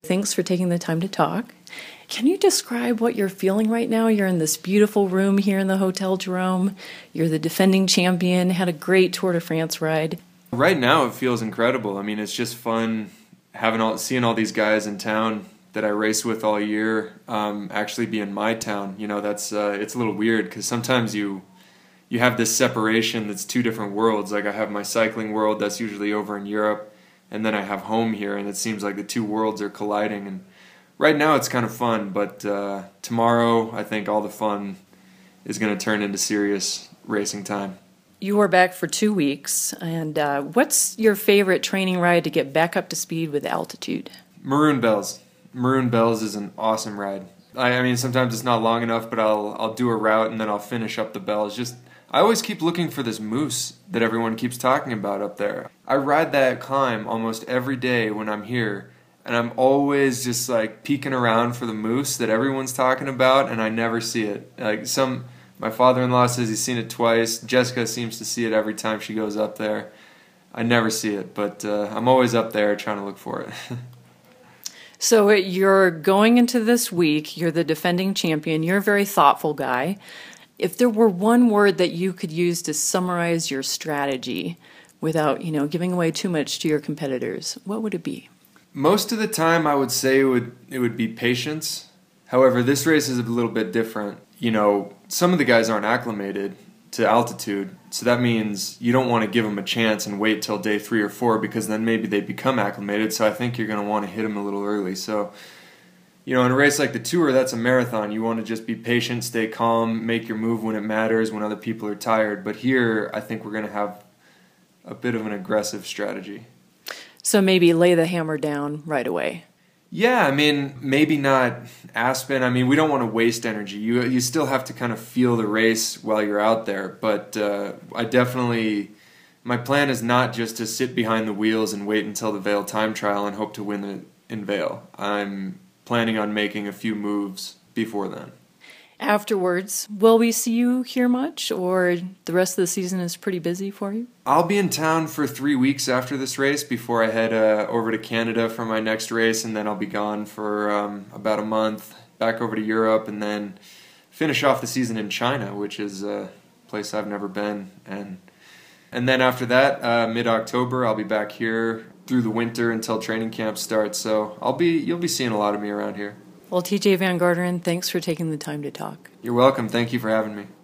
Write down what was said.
Thanks for taking the time to talk. Can you describe what you're feeling right now? You're in this beautiful room here in the Hotel Jerome. You're the defending champion, had a great Tour de France ride. Right now it feels incredible. I mean, it's just fun seeing all these guys in town that I race with all year actually be in my town. You know, that's it's a little weird because sometimes you have this separation that's two different worlds. Like I have my cycling world that's usually over in Europe, and then I have home here, and it seems like the two worlds are colliding. And right now it's kind of fun, but tomorrow I think all the fun is going to turn into serious racing time. You are back for 2 weeks, and what's your favorite training ride to get back up to speed with altitude? Maroon Bells. Maroon Bells is an awesome ride. I mean, sometimes it's not long enough, but I'll do a route and then I'll finish up the Bells. I always keep looking for this moose that everyone keeps talking about up there. I ride that climb almost every day when I'm here, and I'm always just like peeking around for the moose that everyone's talking about, and I never see it. My father-in-law says he's seen it twice. Jessica seems to see it every time she goes up there. I never see it, but I'm always up there trying to look for it. So you're going into this week, you're the defending champion, you're a very thoughtful guy. If there were one word that you could use to summarize your strategy without, giving away too much to your competitors, what would it be? Most of the time I would say it would be patience. However, this race is a little bit different. Some of the guys aren't acclimated to altitude, so that means you don't want to give them a chance and wait till day 3 or 4 because then maybe they become acclimated, so I think you're going to want to hit them a little early. So, in a race like the Tour, that's a marathon. You want to just be patient, stay calm, make your move when it matters, when other people are tired. But here, I think we're going to have a bit of an aggressive strategy. So maybe lay the hammer down right away. Yeah, I mean, maybe not Aspen. I mean, we don't want to waste energy. You still have to kind of feel the race while you're out there. But my plan is not just to sit behind the wheels and wait until the Vail time trial and hope to win it in Vail. I'm planning on making a few moves before then. Afterwards, will we see you here much, or the rest of the season is pretty busy for you? I'll be in town for 3 weeks after this race before I head over to Canada for my next race, and then I'll be gone for about a month, back over to Europe, and then finish off the season in China, which is a place I've never been. And then after that, mid-October, I'll be back here through the winter until training camp starts. So you'll be seeing a lot of me around here. Well, TJ Van Garderen, thanks for taking the time to talk. You're welcome. Thank you for having me.